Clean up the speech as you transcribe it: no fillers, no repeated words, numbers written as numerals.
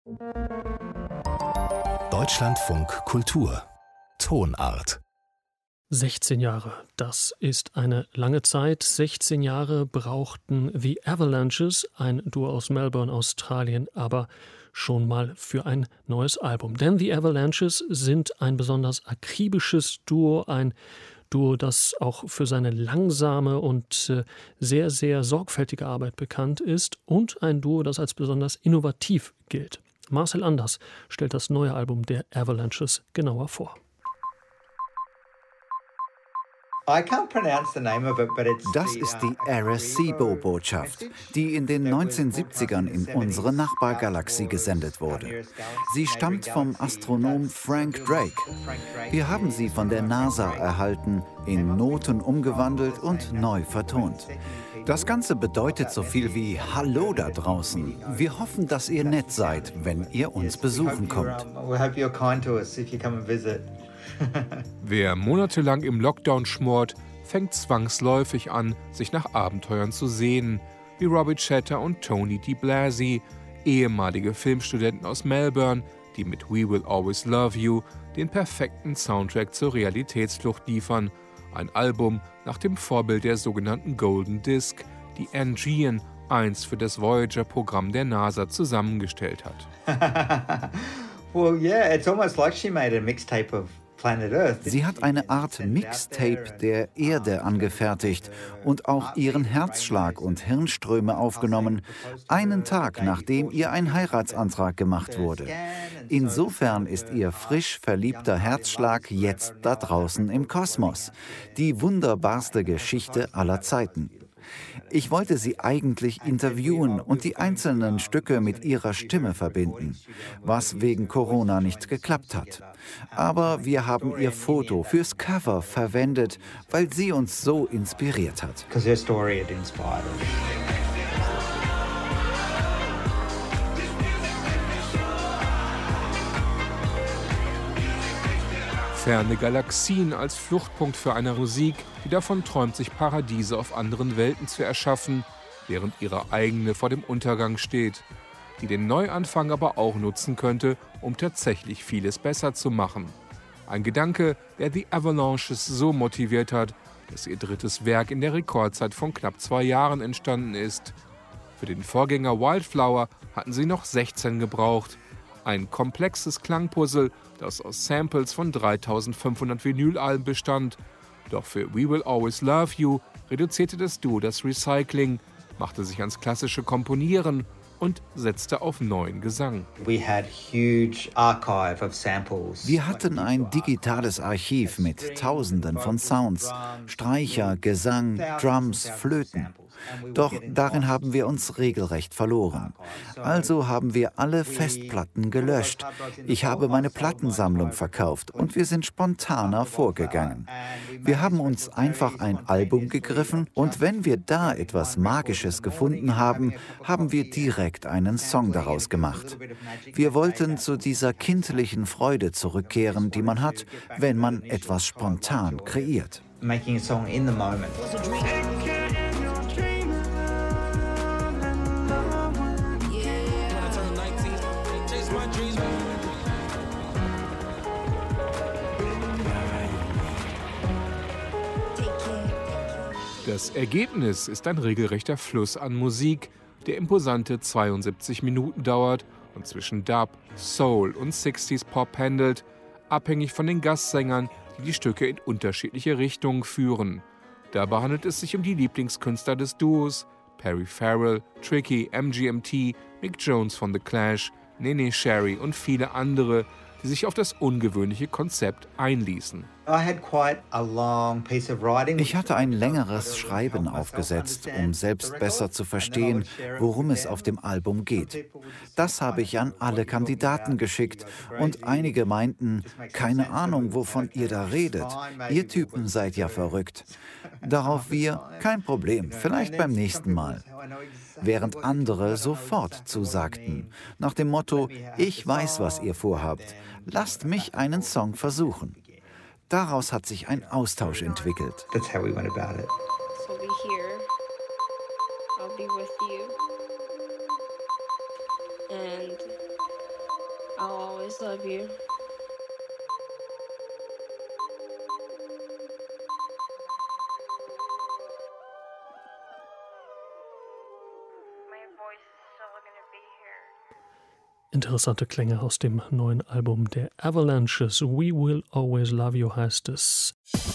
Deutschlandfunk Kultur Tonart 16 Jahre, das ist eine lange Zeit. 16 Jahre brauchten The Avalanches, ein Duo aus Melbourne, Australien, aber schon mal für ein neues Album. Denn The Avalanches sind ein besonders akribisches Duo, ein Duo, das auch für seine langsame und sehr, sehr sorgfältige Arbeit bekannt ist und ein Duo, das als besonders innovativ gilt. Marcel Anders stellt das neue Album der Avalanches genauer vor. Das ist die Arecibo-Botschaft, die in den 1970ern in unsere Nachbargalaxie gesendet wurde. Sie stammt vom Astronom Frank Drake. Wir haben sie von der NASA erhalten, in Noten umgewandelt und neu vertont. Das Ganze bedeutet so viel wie Hallo da draußen. Wir hoffen, dass ihr nett seid, wenn ihr uns besuchen kommt. Wer monatelang im Lockdown schmort, fängt zwangsläufig an, sich nach Abenteuern zu sehnen, wie Robbie Chatter und Tony DiBlasi, ehemalige Filmstudenten aus Melbourne, die mit We Will Always Love You den perfekten Soundtrack zur Realitätsflucht liefern. Ein Album nach dem Vorbild der sogenannten Golden Disc, die Anne Jean einst für das Voyager-Programm der NASA zusammengestellt hat. Well, yeah, it's almost like she made a mixtape of Planet Earth. Sie hat eine Art Mixtape der Erde angefertigt und auch ihren Herzschlag und Hirnströme aufgenommen, einen Tag nachdem ihr ein Heiratsantrag gemacht wurde. Insofern ist ihr frisch verliebter Herzschlag jetzt da draußen im Kosmos. Die wunderbarste Geschichte aller Zeiten. Ich wollte sie eigentlich interviewen und die einzelnen Stücke mit ihrer Stimme verbinden, was wegen Corona nicht geklappt hat. Aber wir haben ihr Foto fürs Cover verwendet, weil sie uns so inspiriert hat. Ferne Galaxien als Fluchtpunkt für eine Musik, die davon träumt, sich Paradiese auf anderen Welten zu erschaffen, während ihre eigene vor dem Untergang steht, die den Neuanfang aber auch nutzen könnte, um tatsächlich vieles besser zu machen. Ein Gedanke, der die Avalanches so motiviert hat, dass ihr drittes Werk in der Rekordzeit von knapp 2 Jahren entstanden ist. Für den Vorgänger Wildflower hatten sie noch 16 gebraucht. Ein komplexes Klangpuzzle, das aus Samples von 3500 Vinylalben bestand. Doch für We Will Always Love You reduzierte das Duo das Recycling, machte sich ans klassische Komponieren und setzte auf neuen Gesang. Wir hatten ein digitales Archiv mit Tausenden von Sounds, Streicher, Gesang, Drums, Flöten. Doch darin haben wir uns regelrecht verloren. Also haben wir alle Festplatten gelöscht. Ich habe meine Plattensammlung verkauft und wir sind spontaner vorgegangen. Wir haben uns einfach ein Album gegriffen und wenn wir da etwas Magisches gefunden haben, haben wir direkt einen Song daraus gemacht. Wir wollten zu dieser kindlichen Freude zurückkehren, die man hat, wenn man etwas spontan kreiert. Making a song in the moment. Das Ergebnis ist ein regelrechter Fluss an Musik, der imposante 72 Minuten dauert und zwischen Dub, Soul und 60s Pop pendelt, abhängig von den Gastsängern, die die Stücke in unterschiedliche Richtungen führen. Dabei handelt es sich um die Lieblingskünstler des Duos: Perry Farrell, Tricky, MGMT, Mick Jones von The Clash, Nene Sherry und viele andere, die sich auf das ungewöhnliche Konzept einließen. Ich hatte ein längeres Schreiben aufgesetzt, um selbst besser zu verstehen, worum es auf dem Album geht. Das habe ich an alle Kandidaten geschickt und einige meinten, keine Ahnung, wovon ihr da redet. Ihr Typen seid ja verrückt. Darauf wir, kein Problem, vielleicht beim nächsten Mal. Während andere sofort zusagten, nach dem Motto, ich weiß, was ihr vorhabt, lasst mich einen Song versuchen. Daraus hat sich ein Austausch entwickelt. That's how we went about it. So be here. I'll be with you. And always love you. Interessante Klänge aus dem neuen Album der Avalanches. We Will Always Love You heißt es.